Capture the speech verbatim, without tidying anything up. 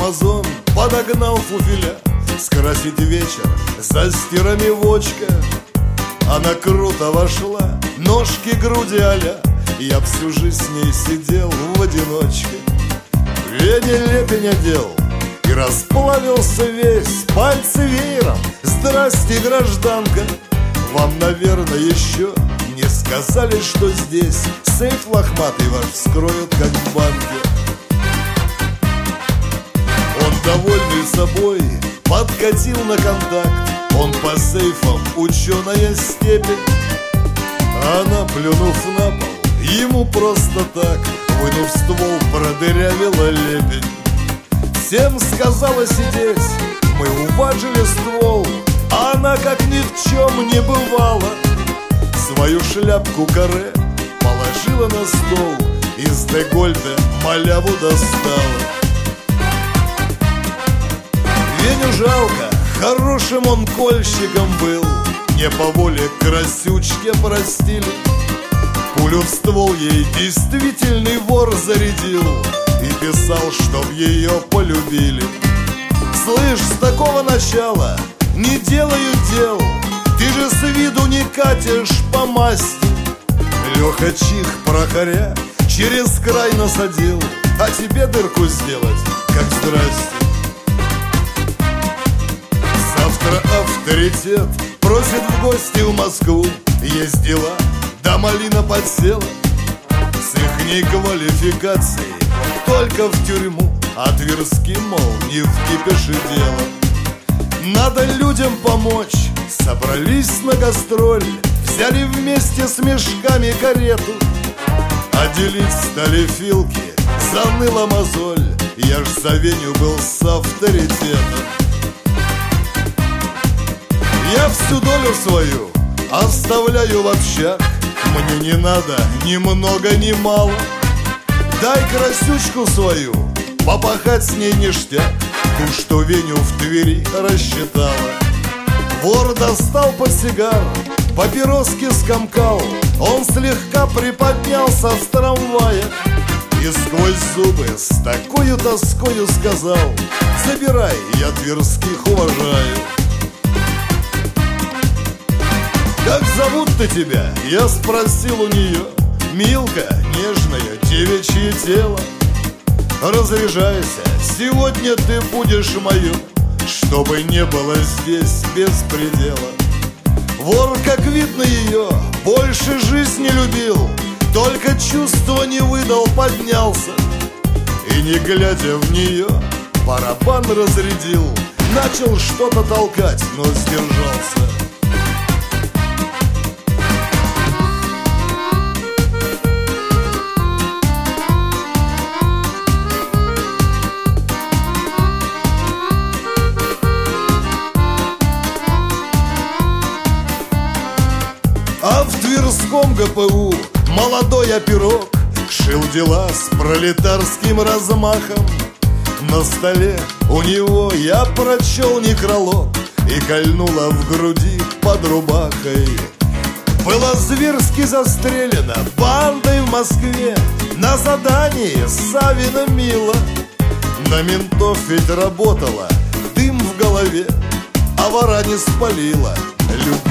Амазон подогнал фуфеля скрасить вечер за стирами вочка. Она круто вошла, ножки, груди а-ля. Я всю жизнь с ней сидел в одиночке. Вене лепень одел и расплавился весь, пальцы веером. Здрасте, гражданка, вам, наверное, еще не сказали, что здесь сейф лохматый ваш вскроют, как в банке. Он, довольный собой, подкатил на контакт. Он по сейфам ученая степень. Она, плюнув на пол, ему просто так, вынув ствол, продырявила лепень. Всем сказала сидеть, мы уважили ствол, а она, как ни в чем не бывало, свою шляпку каре положила на стол, из Дегольда маляву достала. Веню жалко, хорошим он кольщиком был, не по воле красючке простили. Пулю в ствол ей действительный вор зарядил и писал, чтоб ее полюбили. Слышь, с такого начала не делаю дел, ты же с виду не катишь по масти. Леха чих прохоря через край насадил, а тебе дырку сделать, как здрасте. Завтра авторитет просит в гости в Москву, есть дела, да малина подсела. С ихней квалификацией только в тюрьму, а Тверски, мол, не в кипеше дело. Надо людям помочь, собрались на гастроль, взяли вместе с мешками карету. А делить стали филки, заныла мозоль, я ж за Веню был с авторитетом. Я всю долю свою оставляю в общак, мне не надо ни много, ни мало. Дай красючку свою, попахать с ней ништяк, ту, что Веню в Твери рассчитала. Вор достал портсигар, папироски скомкал, он слегка приподнялся с трамвая и сквозь зубы с такою тоскою сказал: забирай, я тверских уважаю. Как зовут-то тебя? Я спросил у нее. Милка, нежное девичье тело, разряжайся, сегодня ты будешь мою, чтобы не было здесь беспредела. Вор, как видно, ее больше жизни любил, только чувства не выдал, поднялся и, не глядя в нее, барабан разрядил. Начал что-то толкать, но сдержался. А в Тверском ГПУ молодой оперок шил дела с пролетарским размахом. На столе у него я прочел некролог и кольнула в груди под рубахой. Была зверски застрелена бандой в Москве на задании Савина Мила. На ментов ведь работала, дым в голове, а вора не спалила. Любовь